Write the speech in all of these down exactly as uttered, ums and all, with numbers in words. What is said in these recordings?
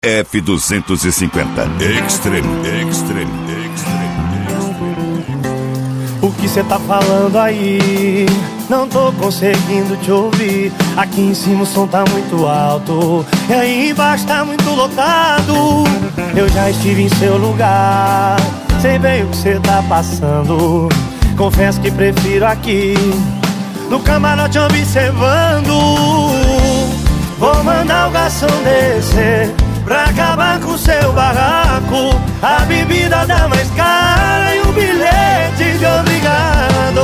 F duzentos e cinquenta Extreme, Extreme, Extreme, Extreme. O que cê tá falando aí? Não tô conseguindo te ouvir. Aqui em cima o som tá muito alto e aí embaixo tá muito lotado. Eu já estive em seu lugar, sei bem o que cê tá passando. Confesso que prefiro aqui, no camarote observando. Vou mandar o garçom descer pra acabar com seu barraco. A bebida dá mais cara e o bilhete de obrigado.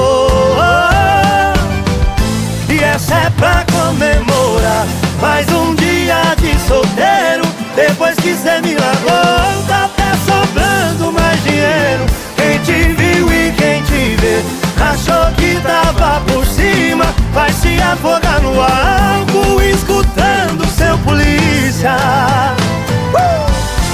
Oh, e essa é pra comemorar mais um dia de solteiro. Depois que cê me largou, tá até sobrando mais dinheiro. Quem te viu e quem te vê achou que tava por cima, vai se afogar no álcool escutando seu polícia. uh!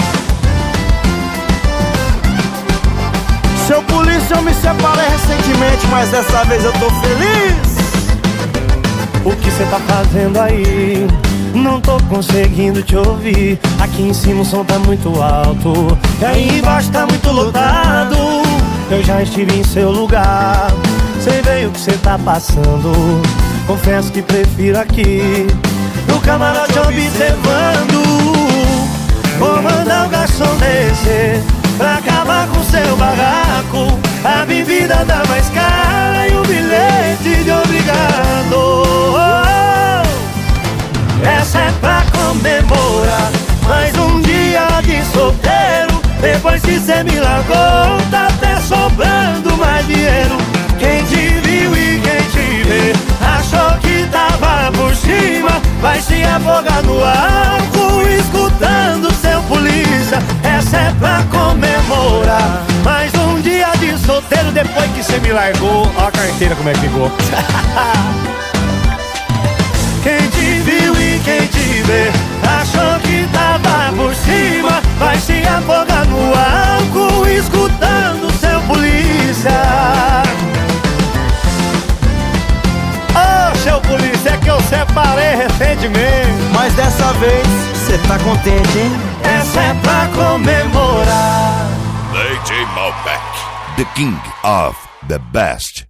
Seu polícia, eu me separei recentemente, mas dessa vez eu tô feliz. O que cê tá fazendo aí? Não tô conseguindo te ouvir. Aqui em cima o som tá muito alto e aí embaixo tá muito lotado. Eu já estive em seu lugar, sei bem o que cê tá passando. Confesso que prefiro aqui, no camarote observando. Vou mandar o garçom descer pra acabar com seu barraco. A bebida dá mais cara e o bilhete de obrigado. Oh, essa é pra comemorar mais um dia de solteiro. Depois que cê me largou, tá até sobrando mais dinheiro. Quem te viu e quem te vê achou que tava por cima, vai se afogar no álcool escutando seu polícia. Essa é pra comemorar mais um dia de solteiro. Depois que cê me largou, ó a carteira como é que ficou. Quem te viu e quem te vê achou que tava por cima, vai se afogar no álcool escutando seu polícia. Ô, seu polícia, é que eu separei recentemente, mas dessa vez cê tá contente, hein? Essa é pra comemorar. D J Malbec, the king of the best.